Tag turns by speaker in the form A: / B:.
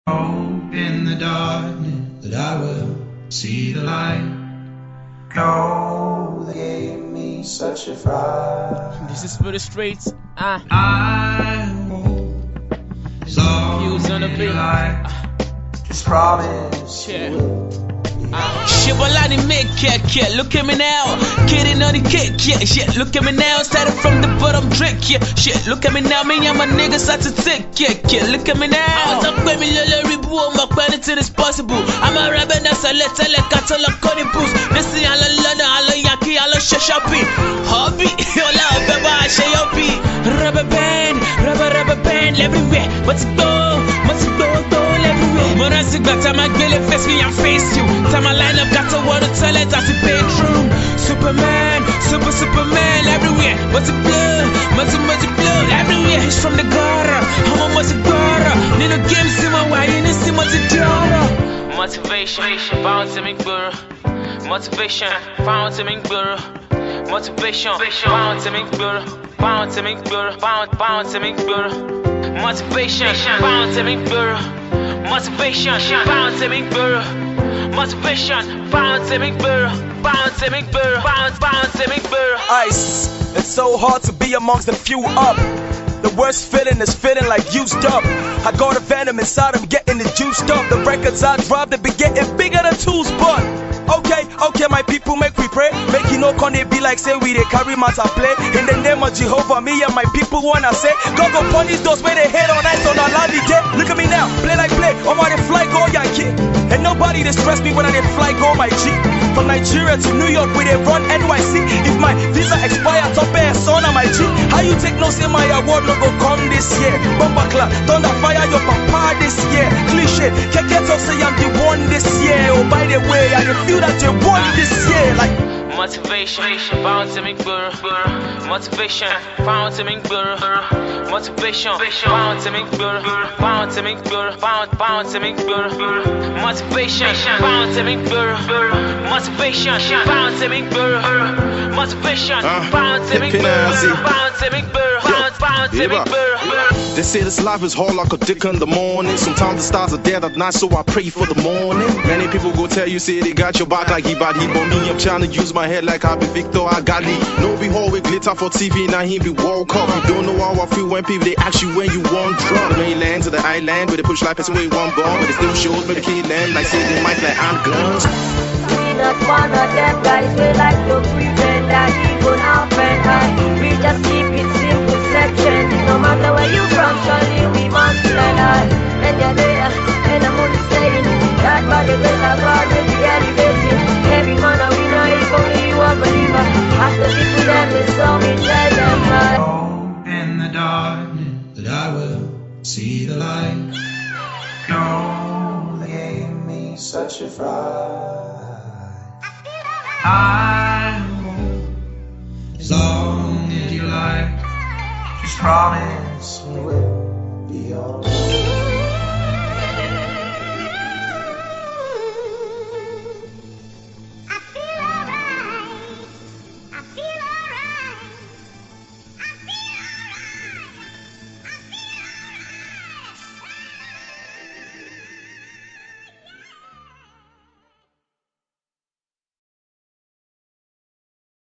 A: Hope in the darkness that I will see the light. No, they gave me such a fright.
B: This is for the streets.
A: I hope as long
B: Fuse on the
A: as
B: beat.
A: you like, just promise
B: Yeah.
A: you will be
B: Shibalani make yeah. Look at me now, kidding on the cake, yeah. Look at me now, started from the bottom, drink, yeah. Shit, look at me now, me and my niggas out to take, yeah. Look at me now. Talk with me, little ribu, my anything is possible. I'm a rabbi, that's a letter, like I tell a conny boost. Listen, I love London, I love Yankee, I love Shashapi. Hobby, you love, baby, I share your beat. Rubber band, everywhere. What's go, everywhere. Monastic, but time I get it, face me, I face you. Time I line up, got to water toilet, I see bedroom. Superman, Superman, everywhere. What's the blood, much blood, everywhere. He's from the gutter, I'm a much gutter. Need a game, see my way, you need to see much daughter. Motivation, found to make better. Motivation, found to make better. Motivation, found to make better. Found to make better. Found to make better. Motivation, found to make better. Motivation, found to make better. Motivation, found to make better. Found to make better. Found to make better.
C: Ice, it's so hard to be amongst the few up. The worst feeling is feeling like used up. I got a venom inside, I'm getting it juiced up. The records I drop, they be getting bigger than tools, but okay, my people, make we pray. Make you know, can they be like, say we they carry matter play. In the name of Jehovah, me and my people wanna say, God go punish those where they hate on ice on our land day. Look at me now, play like play, I'm on the fly go Yankee. And nobody they stress me when I they fly go my G. From Nigeria to New York, we they run NYC. If my visa expire, top air son on my G. How you take no say my award no go come this year? Bomba clan, thunder fire your papa this year. Cliche, can't get up say I'm the one this year. Oh by the way, I feel that you won this year. Like
B: motivation, found to make better. Motivation, found to make better. Motivation, found to make better. Found to make better. Found to make better. Motivation, found to make better. Motivation, found to make better. Motivation, found to make better. Found to make better. Found to make better.
D: They say this life is hard like a dick in the morning. Sometimes the stars are dead at night, so I pray for the morning. Many people go tell you, say they got your back like he bad. He but me, I'm trying to use my head like I be Victor Agali. No be hard with glitter for TV, now he be World Cup. You don't know how I feel when people they ask you when you want drop. The mainland to the island, where they push life away one ball, but it still shows me the kid land like say they might like handguns.
E: We not one of them guys, we like to pretend that even our friend we just keep it simple section. No matter where you from, surely we must learn. And you're there, and I'm only saying that by the grace of God will be elevating. Every man we know if only you are a believer. After people them is so we tell them
A: hope in the darkness that I will see the light. No, they gave me such a fright. I hope as long as you like, just promise you will be alright.